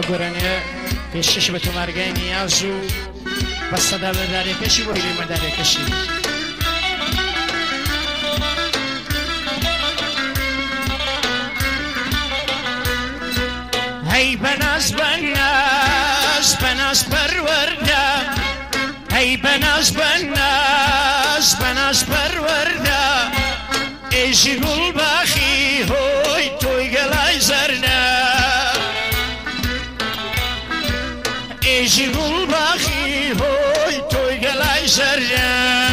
گۆرانەیە پێشکەش بە تۆمارگای نیاز و بە سەدا بەدارێکەشی بۆ هیلەی مەدارێکەشی هەی بەناز بەناز بەناز پەروەردە هەی بەناز بەناز بەناز پەروەردە ئێژی گوڵباخی هۆی تۆی گەڵای زەردە ئێژی گوڵباخی هۆی تۆی گەڵای زەردە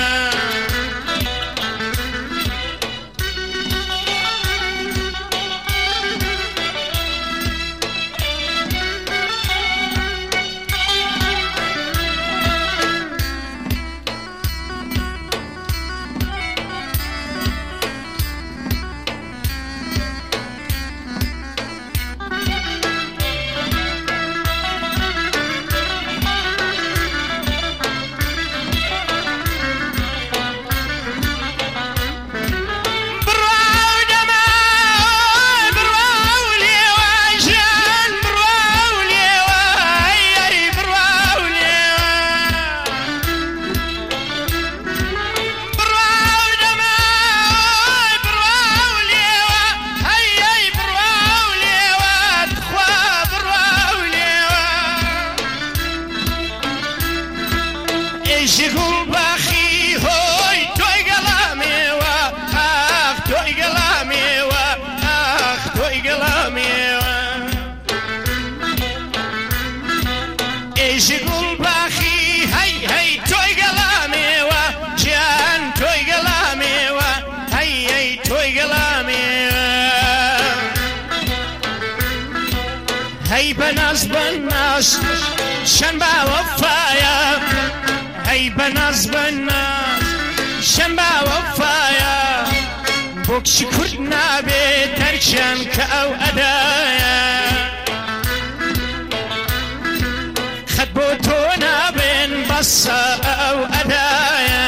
هەی بەناز بەناز شەن با وەفایە هەی بەناز بەناز شەن با وەفایە بۆ کچی کورد نابێت تەرکیان کە ئەو ئەدایە خەت بۆ تۆ نابێن بەسە ئەو ئەدایە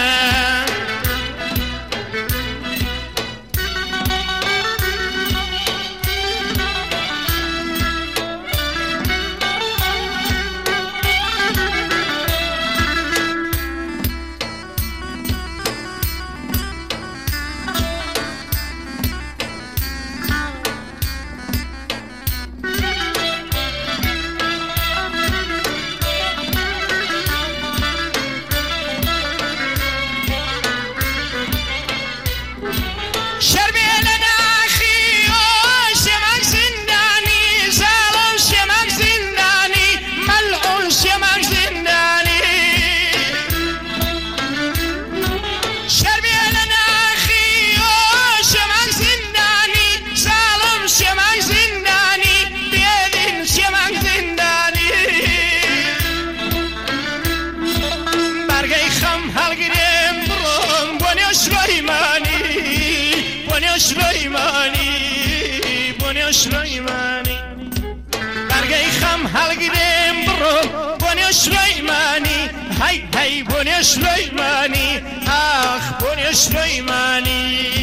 سلەیمانی بەرگەی خەم هەڵگرێم بڕۆ بۆ نێو سلەیمانی هەی هەی بۆ نێو سلەیمانی ئاخ بۆ نێو سلەیمانی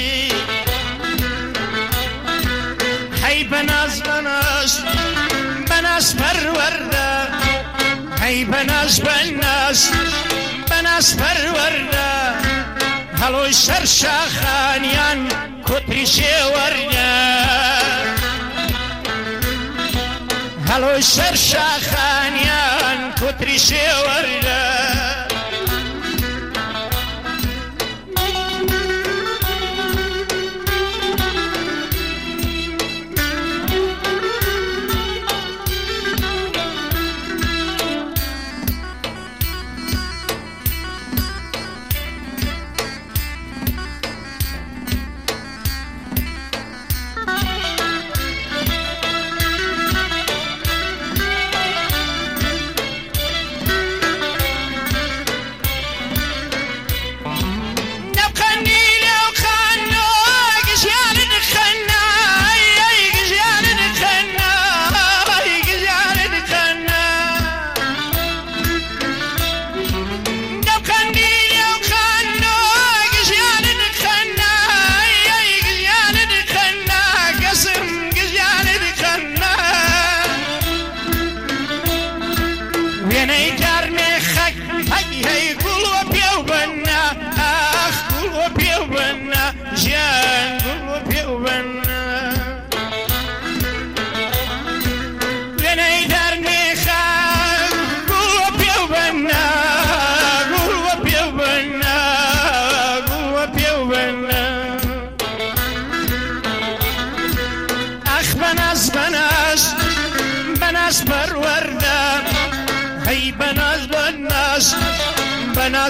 هەی بەناز بەناز بەناز پەروەردە هەی بەناز بەناز بەناز پەروەردە هەڵۆی سەر شاخانیان کوتری شێوەرگە هەڵۆی سەر شاخانیان کوتری شێوەرگە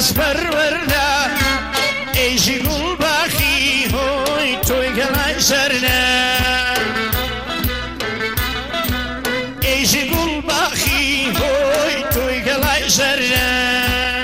دست پرورده ایجی گل باخی هوی توی گلای سرنه ایجی گل باخی هوی توی گلای سرنه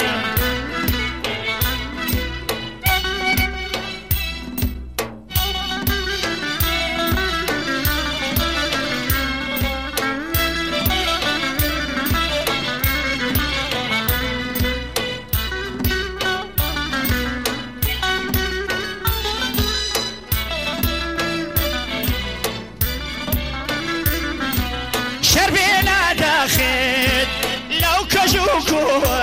شربينا داخل لو كجوكو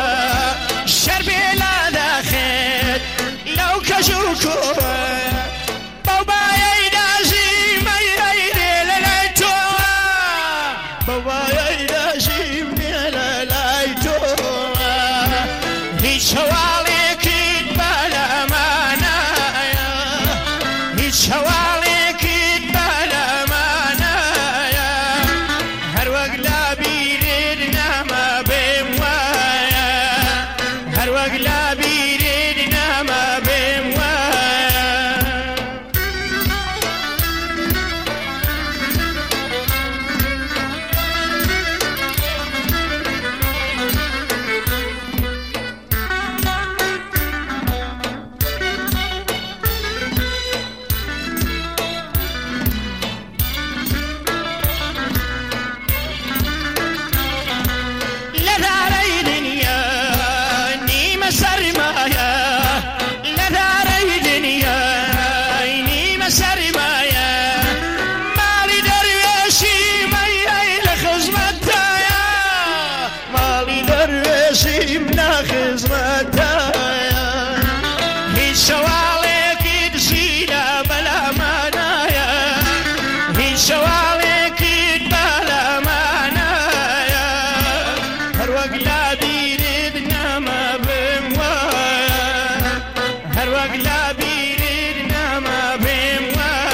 شربينا داخل لو كجوكو بابا يدازي ما يدير للايتو بابا يدازي من للايتو هيج حواليك بلا مانايا هيج حواليك بلا مانايا هر وقت لا بيرنا ما بموايا هر وقت لا بيرنا ما بموايا لداري دنيا نيمة سرمايا لداري دنيا نيمة سرمايا مالي درويشي ماي لخزمتايا مالي درويشي من خزمتايا هيج شواليك تزينا بلا مانايا هيج شواليك بلا مانايا هر وقت لا بيردنا ما بموايا هر وقت لا بيردنا ما بموايا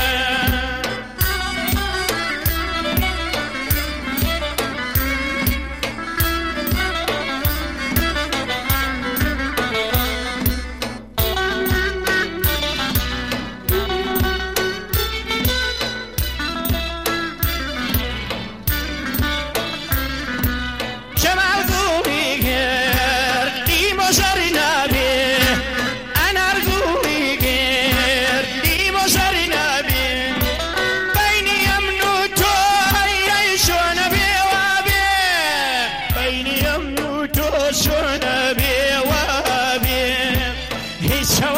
جمال قومي غير دي مزارنا بي أنا رقومي غير دي مزارنا بي بيني يمنوتو يعيشون بي وابي بيني يمنوتو شون بي وابي هيج